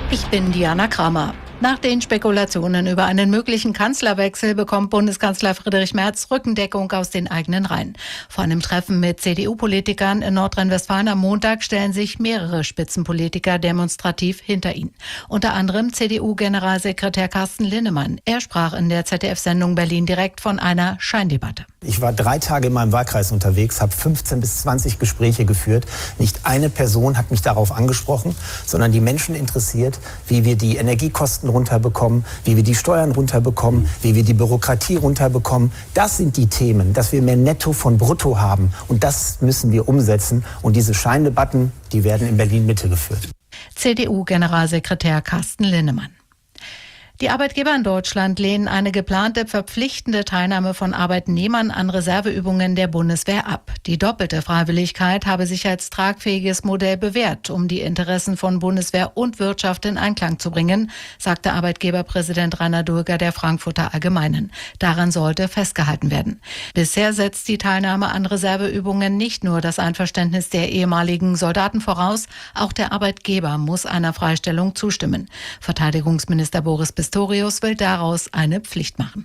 Ich bin Diana Kramer. Nach den Spekulationen über einen möglichen Kanzlerwechsel bekommt Bundeskanzler Friedrich Merz Rückendeckung aus den eigenen Reihen. Vor einem Treffen mit CDU-Politikern in Nordrhein-Westfalen am Montag stellen sich mehrere Spitzenpolitiker demonstrativ hinter ihn. Unter anderem CDU-Generalsekretär Carsten Linnemann. Er sprach in der ZDF-Sendung Berlin direkt von einer Scheindebatte. Ich war 3 Tage in meinem Wahlkreis unterwegs, habe 15 bis 20 Gespräche geführt. Nicht eine Person hat mich darauf angesprochen, sondern die Menschen interessiert, wie wir die Energiekosten runterbekommen, wie wir die Steuern runterbekommen, wie wir die Bürokratie runterbekommen. Das sind die Themen, dass wir mehr Netto von Brutto haben. Und das müssen wir umsetzen. Und diese Scheindebatten, die werden in Berlin-Mitte geführt. CDU-Generalsekretär Carsten Linnemann. Die Arbeitgeber in Deutschland lehnen eine geplante verpflichtende Teilnahme von Arbeitnehmern an Reserveübungen der Bundeswehr ab. Die doppelte Freiwilligkeit habe sich als tragfähiges Modell bewährt, um die Interessen von Bundeswehr und Wirtschaft in Einklang zu bringen, sagte Arbeitgeberpräsident Rainer Dulger der Frankfurter Allgemeinen. Daran sollte festgehalten werden. Bisher setzt die Teilnahme an Reserveübungen nicht nur das Einverständnis der ehemaligen Soldaten voraus, auch der Arbeitgeber muss einer Freistellung zustimmen. Verteidigungsminister Boris Pistorius will daraus eine Pflicht machen.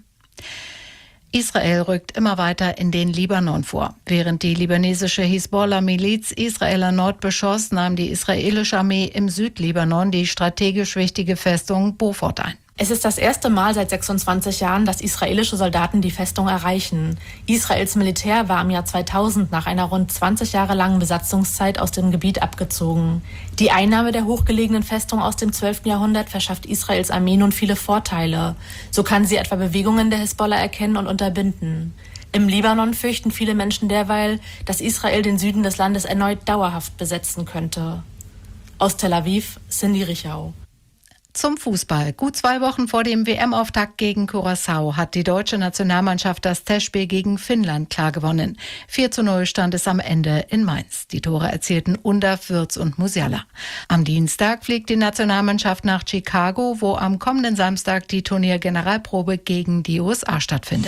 Israel rückt immer weiter in den Libanon vor. Während die libanesische Hisbollah-Miliz Israel erneut beschoss, nahm die israelische Armee im Südlibanon die strategisch wichtige Festung Beaufort ein. Es ist das erste Mal seit 26 Jahren, dass israelische Soldaten die Festung erreichen. Israels Militär war im Jahr 2000 nach einer rund 20 Jahre langen Besatzungszeit aus dem Gebiet abgezogen. Die Einnahme der hochgelegenen Festung aus dem 12. Jahrhundert verschafft Israels Armee nun viele Vorteile. So kann sie etwa Bewegungen der Hisbollah erkennen und unterbinden. Im Libanon fürchten viele Menschen derweil, dass Israel den Süden des Landes erneut dauerhaft besetzen könnte. Aus Tel Aviv, Cindy Richau. Zum Fußball. Gut 2 Wochen vor dem WM-Auftakt gegen Curaçao hat die deutsche Nationalmannschaft das Testspiel gegen Finnland klar gewonnen. 4:0 stand es am Ende in Mainz. Die Tore erzielten Undav, Würz und Musiala. Am Dienstag fliegt die Nationalmannschaft nach Chicago, wo am kommenden Samstag die Turniergeneralprobe gegen die USA stattfindet.